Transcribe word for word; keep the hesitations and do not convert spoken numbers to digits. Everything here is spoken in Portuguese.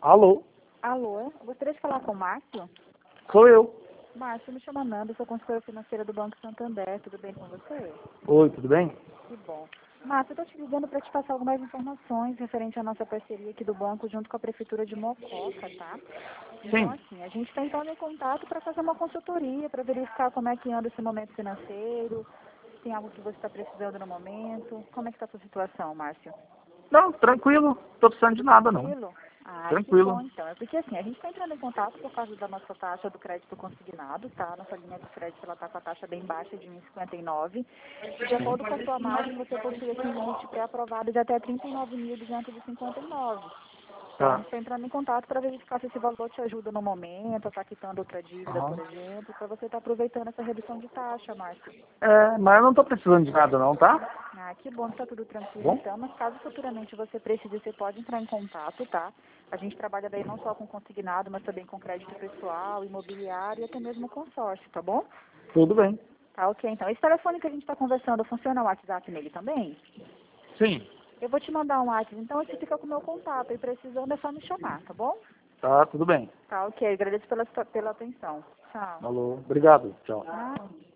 Alô? Alô, eu gostaria de falar com o Márcio. Sou eu. Márcio, me chama Nanda, sou consultora financeira do Banco Santander. Tudo bem com você? Oi, tudo bem? Que bom. Márcio, eu estou te ligando para te passar algumas informações referente à nossa parceria aqui do banco junto com a Prefeitura de Mococa, tá? Então, Sim. assim, a gente está entrando em contato para fazer uma consultoria, para verificar como é que anda esse momento financeiro, se tem algo que você está precisando no momento. Como é que está a sua situação, Márcio? Não, tranquilo. Tô precisando de nada, não. Tranquilo? Ah, que Tranquilo. bom então. É porque assim, a gente está entrando em contato por causa da nossa taxa do crédito consignado, tá? Nossa linha de crédito ela está com a taxa bem baixa de um vírgula cinquenta e nove. E de acordo com a sua margem, você possui aqui um limite pré-aprovado de até trinta e nove mil duzentos e cinquenta e nove. Então a Tá. gente está entrando em contato para verificar se esse valor te ajuda no momento, está quitando outra dívida, Aham. por exemplo, para você estar aproveitando essa redução de taxa, Márcio. É, mas eu não tô precisando de nada, não, tá? Ah, que bom que tá tudo Tá tranquilo bom? então, mas caso futuramente você precise, você pode entrar em contato, tá? A gente trabalha daí não só com consignado, mas também com crédito pessoal, imobiliário e até mesmo consórcio, tá bom? Tudo bem. Tá, ok. Então, esse telefone que a gente está conversando, funciona o WhatsApp nele também? Sim. Eu vou te mandar um WhatsApp, então você fica com o meu contato e precisando é só me chamar, tá bom? Tá, tudo bem. Tá, ok. Agradeço pela, pela atenção. Tchau. Falou. Obrigado. Tchau. Ah.